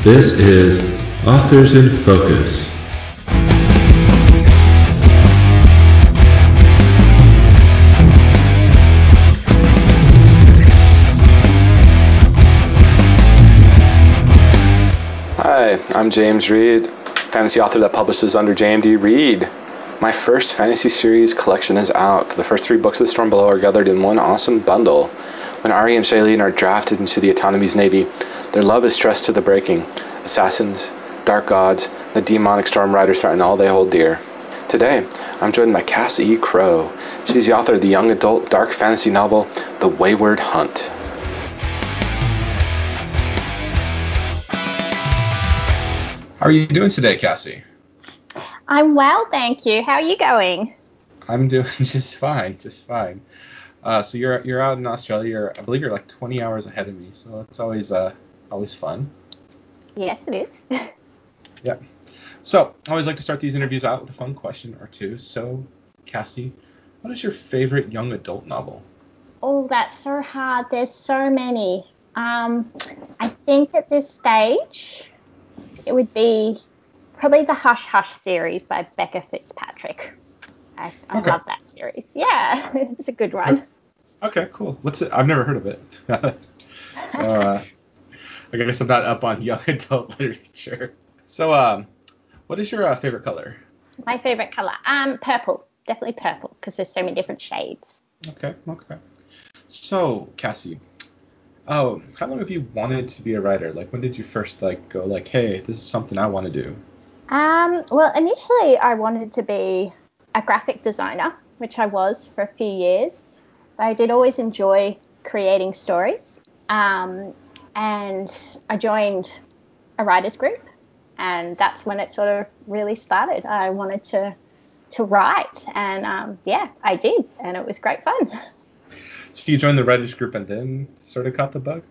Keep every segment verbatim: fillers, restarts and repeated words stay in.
This is Authors in Focus. Hi, I'm James Reed, fantasy author that publishes under J M D Reed. My first fantasy series collection is out. The first three books of The Storm Below are gathered in one awesome bundle. When Ari and Shailene are drafted into the Autonomy's navy, their love is stressed to the breaking. Assassins, dark gods, the demonic storm riders threaten all they hold dear. Today, I'm joined by Cassie E. Crow. She's the author of the young adult dark fantasy novel, The Wayward Hunt. How are you doing today, Cassie? I'm well, thank you. How are you going? I'm doing just fine, just fine. Uh, so you're you're out in Australia. You're, I believe you're like twenty hours ahead of me, so it's always uh always fun. Yes, it is. Yeah. So I always like to start these interviews out with a fun question or two. So, Cassie, what is your favorite young adult novel? Oh, that's so hard. There's so many. Um, I think at this stage, it would be probably the Hush Hush series by Becca Fitzpatrick. I, I Okay. love that series. Yeah, it's a good one. Okay, cool. What's it? I've never heard of it. so uh, I guess I'm not up on young adult literature. So, um, what is your uh, favorite color? My favorite color, um, purple. Definitely purple because there's so many different shades. Okay, okay. So, Cassie, oh, how long have you wanted to be a writer? Like, when did you first like go like, hey, this is something I want to do? Um, well, initially I wanted to be a graphic designer, which I was for a few years. But I did always enjoy creating stories. Um, and I joined a writers group, and that's when it sort of really started. I wanted to to write, and um, yeah, I did, and it was great fun. So you joined the writers group and then sort of caught the bug?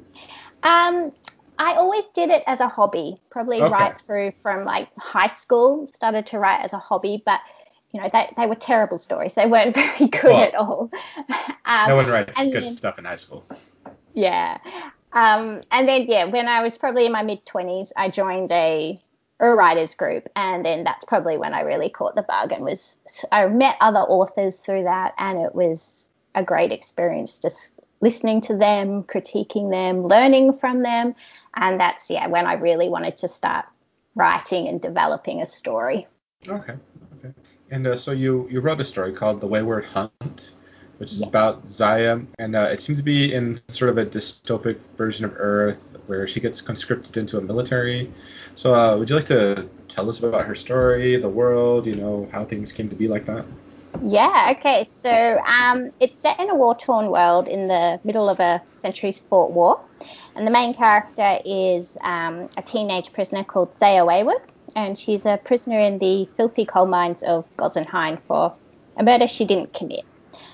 Um, I always did it as a hobby, probably Okay. right through from like high school, started to write as a hobby, but you know, they, they were terrible stories. They weren't very good Well, at all. Um, no one writes and good then, stuff in high school. yeah. Um, and then, yeah, when I was probably in my mid twenties, I joined a, a writers group. And then that's probably when I really caught the bug and was, I met other authors through that. And it was a great experience just listening to them, critiquing them, learning from them. And that's, yeah, when I really wanted to start writing and developing a story. Okay. Okay. And uh, so you you wrote a story called The Wayward Hunt, which is Yes. about Zaya, and uh, it seems to be in sort of a dystopic version of Earth where she gets conscripted into a military. So uh, would you like to tell us about her story, the world, you know, how things came to be like that? Yeah, okay. So um, it's set in a war-torn world in the middle of a centuries fought war. And the main character is um, a teenage prisoner called Zaya Wayward. And she's a prisoner in the filthy coal mines of Gozenheim for a murder she didn't commit.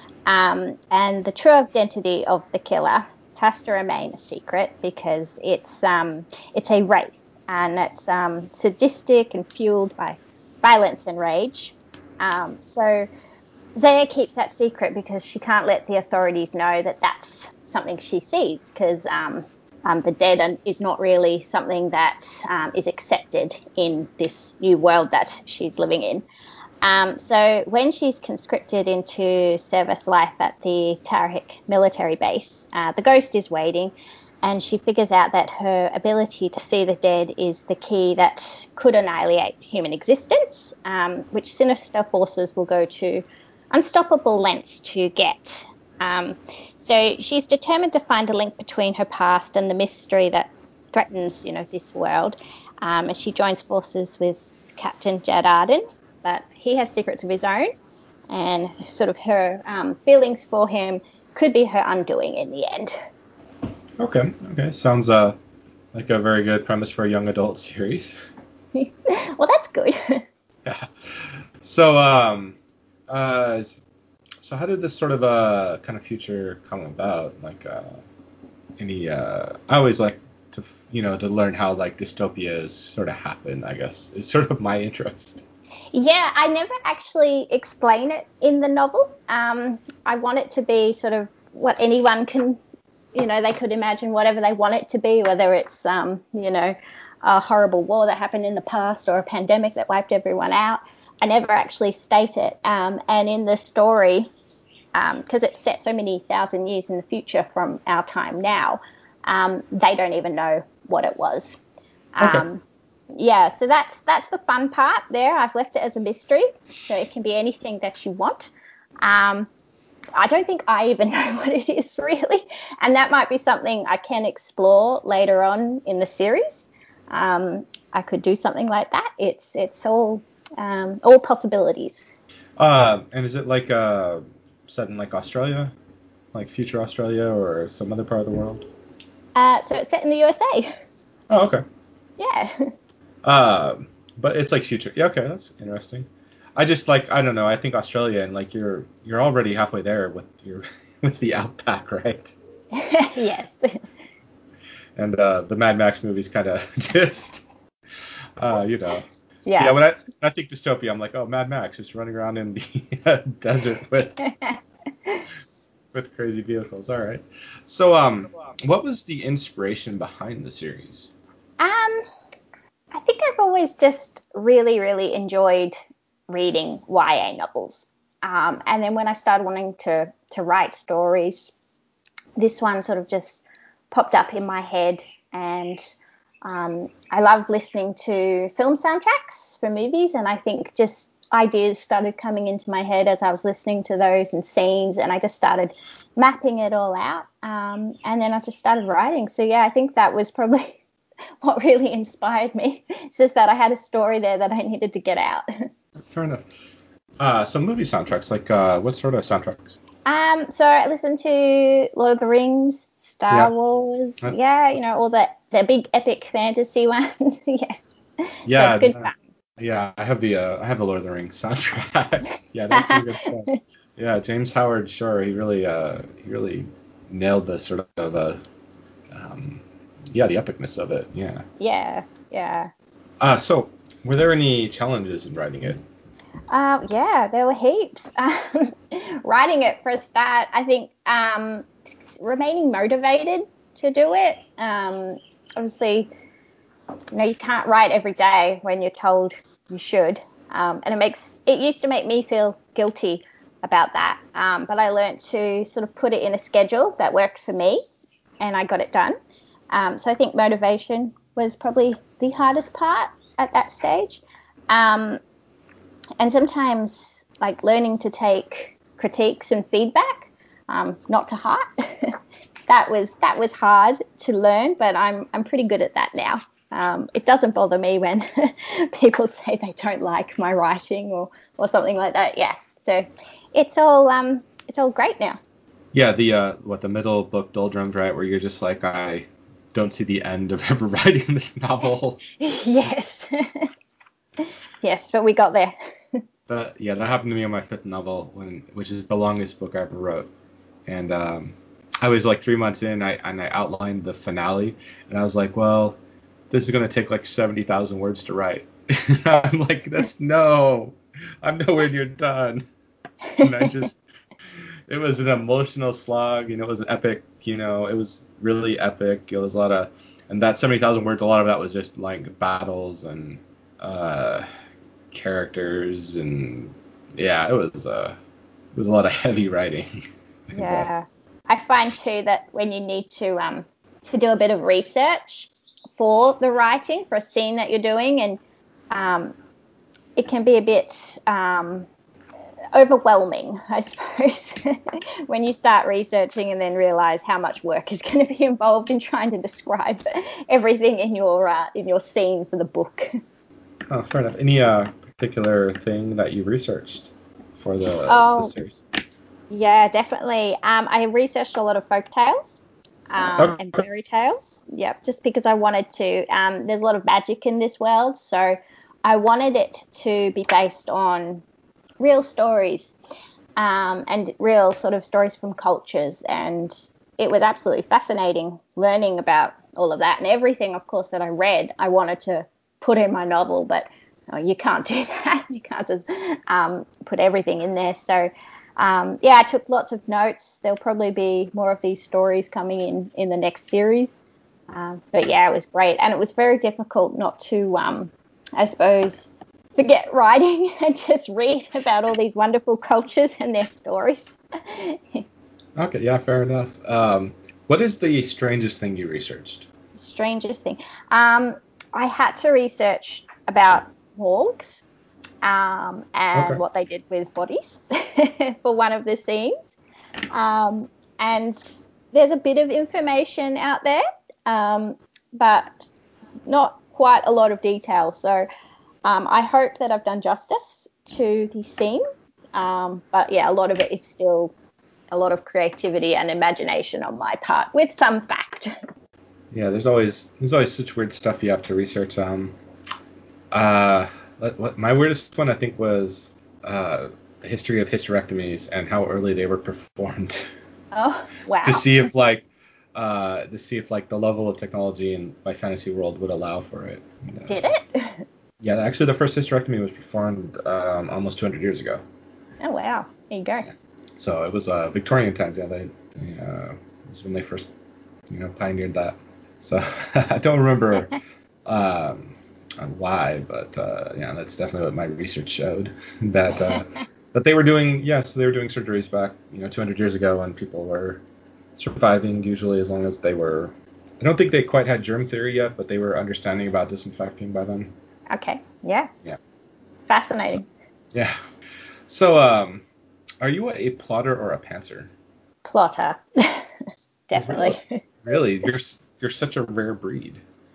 Um, and the true identity of the killer has to remain a secret because it's um, it's a race and it's um, sadistic and fueled by violence and rage. Um, so Zaya keeps that secret because she can't let the authorities know that that's something she sees because um, um, the dead is not really something that um, is accepted in this new world that she's living in. Um, so when she's conscripted into service life at the Tarahik military base, uh, the ghost is waiting, and she figures out that her ability to see the dead is the key that could annihilate human existence, um, which sinister forces will go to unstoppable lengths to get. Um, so she's determined to find a link between her past and the mystery that threatens, you know, this world. Um, and she joins forces with Captain Jad Arden, but he has secrets of his own, and sort of her um, feelings for him could be her undoing in the end. Okay. Okay. Sounds uh like a very good premise for a young adult series. Well, that's good. Yeah. So um uh so how did this sort of uh kind of future come about? Like uh any uh I always like to f- you know to learn how like dystopias sort of happen, I guess. It's sort of my interest. Yeah, I never actually explain it in the novel. Um, I want it to be sort of what anyone can, you know, they could imagine whatever they want it to be, whether it's, um, you know, a horrible war that happened in the past or a pandemic that wiped everyone out. I never actually state it. Um, and in the story, because um, it's set so many thousand years in the future from our time now, um, they don't even know what it was. Okay. Um, yeah, so that's that's the fun part there. I've left it as a mystery, so it can be anything that you want. Um, I don't think I even know what it is really, and that might be something I can explore later on in the series. Um, I could do something like that. It's it's all um, all possibilities. Uh, and is it like uh, set in like Australia, like future Australia, or some other part of the world? Uh, so it's set in the U S A. Oh, okay. Yeah. Uh, but it's like future. Yeah, okay, that's interesting. I just like I don't know. I think Australia and like you're you're already halfway there with your with the outback, right? Yes. And uh, the Mad Max movies kind of just, uh, you know. Yeah. Yeah. When I, when I think dystopia, I'm like, oh, Mad Max, just running around in the desert with with crazy vehicles. All right. So, um, what was the inspiration behind the series? Um, I think I've always just really, really enjoyed reading Y A novels. Um, and then when I started wanting to, to write stories, this one sort of just popped up in my head. And um, I love listening to film soundtracks for movies. And I think just ideas started coming into my head as I was listening to those and scenes. And I just started mapping it all out. Um, and then I just started writing. So, yeah, I think that was probably what really inspired me. It's just that I had a story there that I needed to get out. Fair enough. Uh, so movie soundtracks, like uh, what sort of soundtracks? Um, so I listened to Lord of the Rings, Star Yeah. Wars, Huh? yeah, you know, all the the big epic fantasy ones. Yeah. Yeah. So it's good uh, fun. Yeah, I have the uh, I have the Lord of the Rings soundtrack. Yeah, that's some good stuff. Yeah, James Howard Shore, he really uh he really nailed the sort of uh um yeah, the epicness of it. Yeah. Yeah, yeah. Uh so were there any challenges in writing it? Uh, yeah, there were heaps. Um, writing it for a start, I think um, remaining motivated to do it. Um, obviously, you know, you can't write every day when you're told you should. Um, and it makes it used to make me feel guilty about that. Um, but I learned to sort of put it in a schedule that worked for me, and I got it done. Um, so I think motivation was probably the hardest part at that stage. Um, and sometimes like learning to take critiques and feedback, um, not to heart. that was that was hard to learn, but I'm I'm pretty good at that now. Um, it doesn't bother me when people say they don't like my writing or, or something like that. Yeah, so it's all um it's all great now. Yeah, the uh what the middle book doldrums, right, where you're just like I don't see the end of ever writing this novel. Yes. Yes, but we got there. But yeah, that happened to me on my fifth novel, when which is the longest book I ever wrote. And um, I was like three months in, I and I outlined the finale, and I was like, well, this is gonna take like seventy thousand words to write. I'm like, that's no, I'm nowhere near done. And I just, it was an emotional slog, you know, it was an epic, you know, it was really epic. It was a lot of, and that seventy thousand words, a lot of that was just like battles and uh, characters, and yeah, it was uh, it was a lot of heavy writing. and, uh, Yeah. I find too that when you need to um to do a bit of research for the writing for a scene that you're doing, and um it can be a bit um overwhelming, I suppose, when you start researching and then realize how much work is going to be involved in trying to describe everything in your uh, in your scene for the book. Oh, fair enough. Any uh, particular thing that you researched for the the Oh, series? yeah, definitely. Um, I researched a lot of folk tales um, and Okay. fairy tales. Yep, just because I wanted to. Um, there's a lot of magic in this world, so I wanted it to be based on real stories um, and real sort of stories from cultures. And it was absolutely fascinating learning about all of that and everything, of course, that I read. I wanted to put in my novel, but oh, you can't do that. You can't just um, put everything in there. So um, yeah, I took lots of notes. There'll probably be more of these stories coming in in the next series. Um, but yeah, it was great. And it was very difficult not to, um, I suppose, forget writing and just read about all these wonderful cultures and their stories. Okay, yeah, fair enough. Um, what is the strangest thing you researched? Strangest thing. Um, I had to research about morgues um, and Okay. what they did with bodies for one of the scenes. Um, and there's a bit of information out there, um, but not quite a lot of detail. So um, I hope that I've done justice to the scene. Um, but yeah, a lot of it is still a lot of creativity and imagination on my part with some fact. Yeah, there's always there's always such weird stuff you have to research. Um, uh, what, what, my weirdest one I think was uh, the history of hysterectomies and how early they were performed. Oh, wow. to see if like uh, to see if like the level of technology in my fantasy world would allow for it. And, uh, Did it? Yeah, actually the first hysterectomy was performed um, almost two hundred years ago. Oh, wow. There you go. So it was uh, Victorian times. Yeah, they, they uh, was when they first you know pioneered that. So I don't remember um, why, but uh, yeah, that's definitely what my research showed that uh, that they were doing. Yeah, so they were doing surgeries back you know two hundred years ago, and people were surviving usually as long as they were. I don't think they quite had germ theory yet, but they were understanding about disinfecting by then. Okay. Yeah. Yeah. Fascinating. So, yeah. So um, are you a plotter or a pantser? Plotter. Definitely. Really? Really? You're s- you're such a rare breed.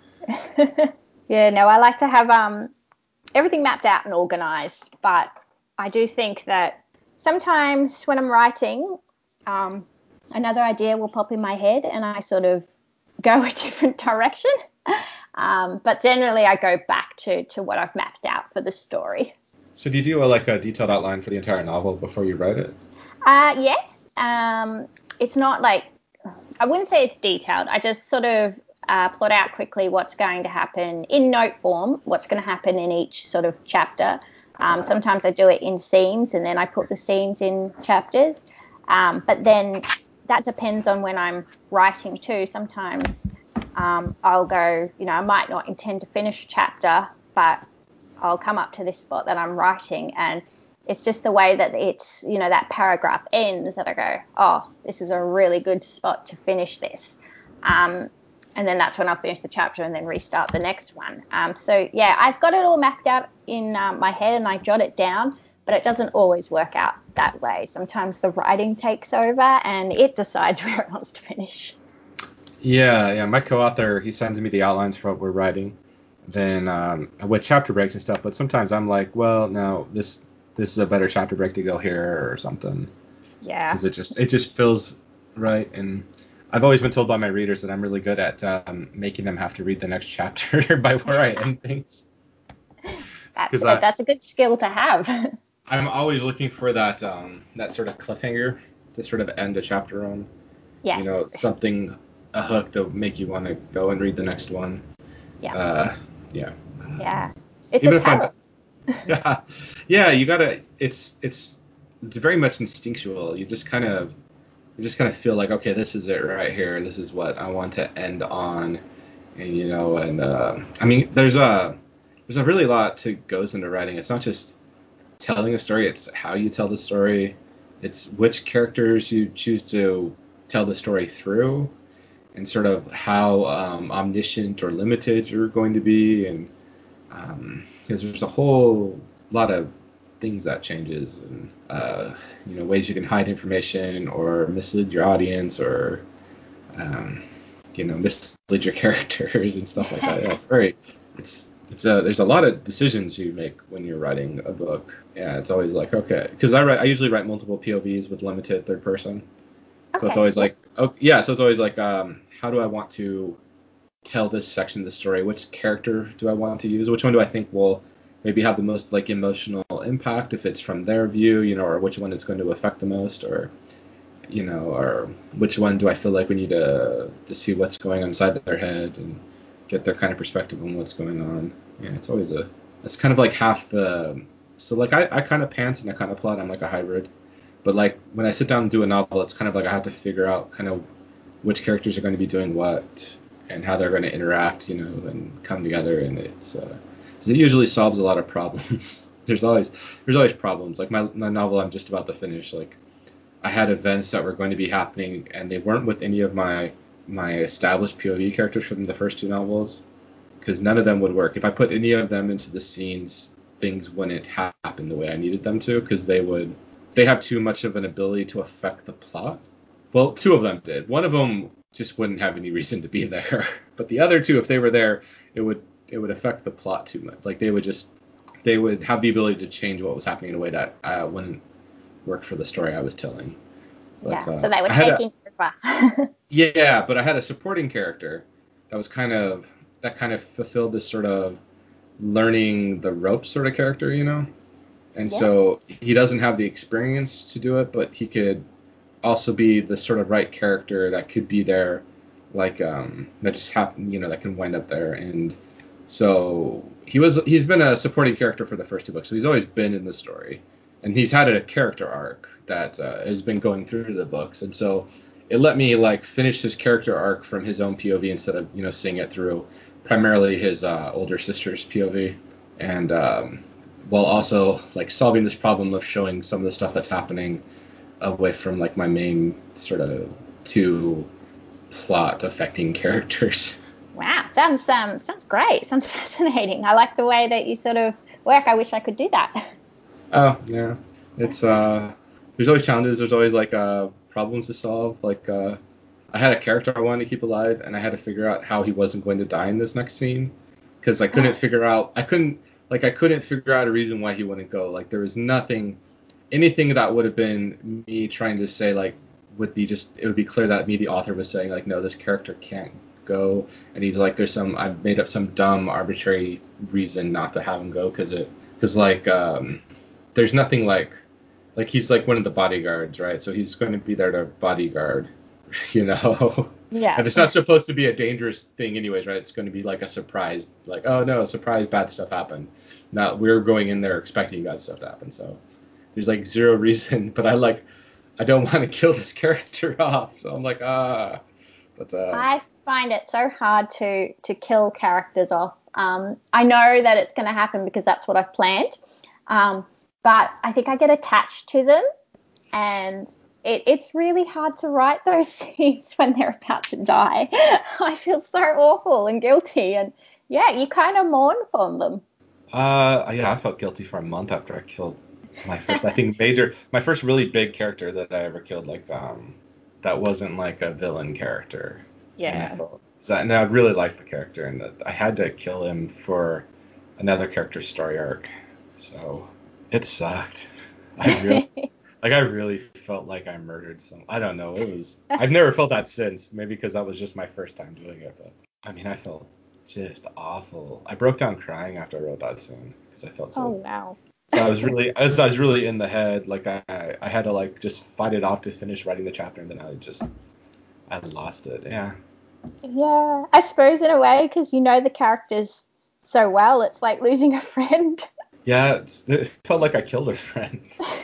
Yeah, no, I like to have um everything mapped out and organized, but I do think that sometimes when I'm writing, um, another idea will pop in my head and I sort of go a different direction. Um, but generally, I go back to, to what I've mapped out for the story. So do you do a, like a detailed outline for the entire novel before you write it? Uh, yes, um, it's not like, I wouldn't say it's detailed. I just sort of uh, plot out quickly what's going to happen in note form, what's going to happen in each sort of chapter. Um, sometimes I do it in scenes and then I put the scenes in chapters. Um, but then that depends on when I'm writing too. Sometimes um, I'll go, you know, I might not intend to finish a chapter, but I'll come up to this spot that I'm writing and it's just the way that it's, you know, that paragraph ends that I go, oh, this is a really good spot to finish this. Um, and then that's when I'll finish the chapter and then restart the next one. Um, so, yeah, I've got it all mapped out in um, my head and I jot it down, but it doesn't always work out that way. Sometimes the writing takes over and it decides where it wants to finish. Yeah, yeah. My co-author, he sends me the outlines for what we're writing, then um, with chapter breaks and stuff. But sometimes I'm like, well, no, this this is a better chapter break to go here or something, Yeah. because it just it just feels right. And I've always been told by my readers that I'm really good at um, making them have to read the next chapter by where I end things. That's I, that's a good skill to have. I'm always looking for that um, that sort of cliffhanger to sort of end a chapter on. Yes. You know, something, a hook to make you want to go and read the next one. Yeah. Uh, yeah. Yeah. It's Even a if I'm, talent. yeah, yeah, you gotta. It's it's it's very much instinctual. You just kind of you just kind of feel like, okay, this is it right here. This is what I want to end on, and you know, and uh, I mean, there's a there's a really lot to goes into writing. It's not just telling a story. It's how you tell the story. It's which characters you choose to tell the story through, and sort of how um, omniscient or limited you're going to be, and um, because there's a whole lot of things that changes, and uh, you know ways you can hide information or mislead your audience, or um, you know mislead your characters and stuff like that. Yeah, it's very, it's it's a, there's a lot of decisions you make when you're writing a book. Yeah, it's always like, okay, because I write I usually write multiple P O Vs with limited third person. So Okay. it's always Yeah. like, oh yeah, so it's always like, um, how do I want to tell this section of the story? Which character do I want to use? Which one do I think will maybe have the most like emotional impact if it's from their view, you know, or which one is going to affect the most, or you know, or which one do I feel like we need to to see what's going on inside their head and get their kind of perspective on what's going on. Yeah, it's always a, it's kind of like half the, so like I, I kind of pants and I kind of plot. I'm like a hybrid. But like when I sit down and do a novel, it's kind of like I have to figure out kind of which characters are going to be doing what, and how they're going to interact, you know, and come together. And it's uh, it usually solves a lot of problems. there's always there's always problems. Like my my novel I'm just about to finish, like I had events that were going to be happening, and they weren't with any of my my established P O V characters from the first two novels, because none of them would work. If I put any of them into the scenes, things wouldn't happen the way I needed them to, because they would they have too much of an ability to affect the plot. Well, two of them did. One of them just wouldn't have any reason to be there, but the other two, if they were there, it would it would affect the plot too much. Like they would just they would have the ability to change what was happening in a way that uh, wouldn't work for the story I was telling. But, yeah, uh, so they were I had taking a, over. yeah, but I had a supporting character that was kind of that kind of fulfilled this sort of learning the ropes sort of character, you know. And Yeah. so he doesn't have the experience to do it, but he could also be the sort of right character that could be there, like um, that just happen, you know, that can wind up there. And so he was he's been a supporting character for the first two books, so he's always been in the story, and he's had a character arc that uh, has been going through the books, and so it let me like finish his character arc from his own P O V instead of you know seeing it through primarily his uh, older sister's P O V, and um, while also like solving this problem of showing some of the stuff that's happening away from like my main sort of two plot affecting characters. Wow, sounds um sounds great. Sounds fascinating. I like the way that you sort of work. I wish I could do that. Oh yeah, it's uh there's always challenges. There's always like uh problems to solve. Like uh I had a character I wanted to keep alive, and I had to figure out how he wasn't going to die in this next scene, because I couldn't figure out I couldn't like I couldn't figure out a reason why he wouldn't go. Like there was nothing anything that would have been me trying to say like would be just it would be clear that me the author was saying like no, this character can't go, and he's like there's some I've made up some dumb arbitrary reason not to have him go, because it because like um there's nothing like like he's like one of the bodyguards, right? So he's going to be there to bodyguard, you know. Yeah. And it's not supposed to be a dangerous thing anyways, right? It's going to be like a surprise, like oh no, surprise, bad stuff happened. Not we're going in there expecting bad stuff to happen. So there's like zero reason, but I like I don't want to kill this character off, so I'm like ah. But uh, I find it so hard to to kill characters off. Um, I know that it's going to happen because that's what I've planned, um, but I think I get attached to them, and it, it's really hard to write those scenes when they're about to die. I feel so awful and guilty, and yeah, you kind of mourn for them. Uh, yeah, I felt guilty for a month after I killed my first, I think, major, my first really big character that I ever killed, like, um, that wasn't like a villain character. Yeah. And I felt, so, and I really liked the character, and I had to kill him for another character's story arc. So it sucked. I really, like, I really felt like I murdered some. I don't know. It was. I've never felt that since. Maybe because that was just my first time doing it. But I mean, I felt just awful. I broke down crying after I wrote that scene because I felt so. Oh wow. So I was really, I was, I was really in the head. Like I, I had to like just fight it off to finish writing the chapter, and then I just, I lost it. Yeah. Yeah, I suppose in a way because you know the characters so well, it's like losing a friend. Yeah, it's, it felt like I killed a friend.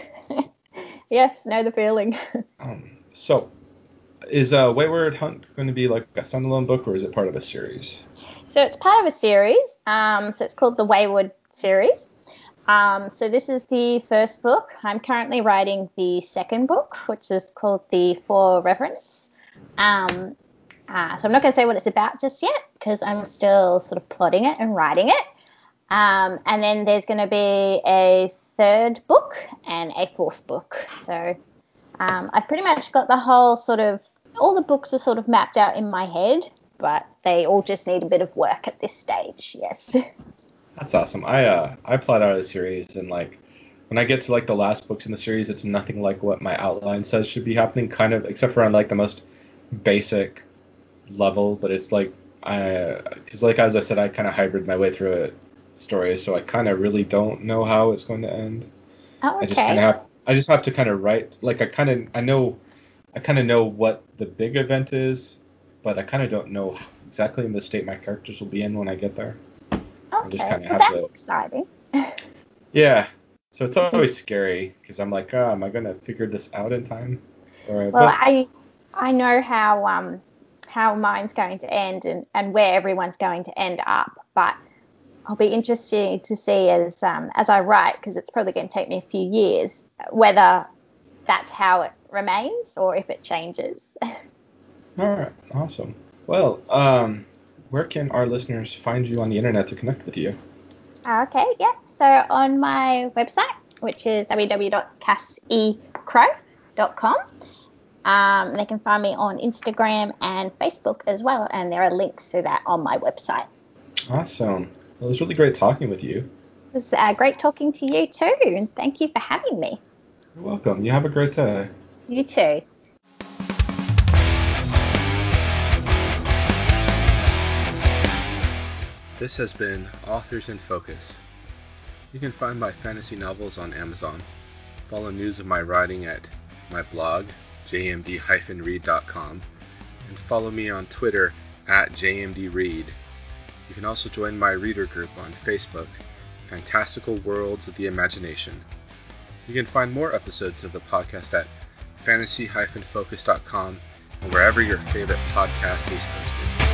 Yes, know the feeling. Um, so, is uh, Wayward Hunt going to be like a standalone book, or is it part of a series? So it's part of a series. Um, so it's called the Wayward series. Um, so this is the first book. I'm currently writing the second book, which is called The Four Reverends. Um, uh, so I'm not going to say what it's about just yet because I'm still sort of plotting it and writing it. Um, and then there's going to be a third book and a fourth book. So um, I've pretty much got the whole sort of, all the books are sort of mapped out in my head, but they all just need a bit of work at this stage, yes. That's awesome. I uh I plot out a series, and like when I get to like the last books in the series, it's nothing like what my outline says should be happening, kind of, except for on like the most basic level. But it's like I, because like as I said, I kind of hybrid my way through it stories, so I kind of really don't know how it's going to end. Oh, okay. I just kind of have I just have to kind of write, like I kind of I know I kind of know what the big event is, but I kind of don't know exactly in the state my characters will be in when I get there. Okay, just well, have that's to, exciting. Yeah, so it's always scary because I'm like, oh, am I gonna figure this out in time? Or, Well, but I I know how um how mine's going to end and, and where everyone's going to end up. But I'll be interested to see as um, as I write, because it's probably going to take me a few years, whether that's how it remains or if it changes. All right, awesome. Well, um, where can our listeners find you on the internet to connect with you? Okay, yeah. So on my website, which is w w w dot cass e crow dot com, um, they can find me on Instagram and Facebook as well, and there are links to that on my website. Awesome. Well, it was really great talking with you. It was uh, great talking to you too, and thank you for having me. You're welcome. You have a great day. You too. This has been Authors in Focus. You can find my fantasy novels on Amazon. Follow news of my writing at my blog, j m d dash read dot com, and follow me on Twitter at j m d read. You can also join my reader group on Facebook, Fantastical Worlds of the Imagination. You can find more episodes of the podcast at fantasy dash focus dot com and wherever your favorite podcast is hosted.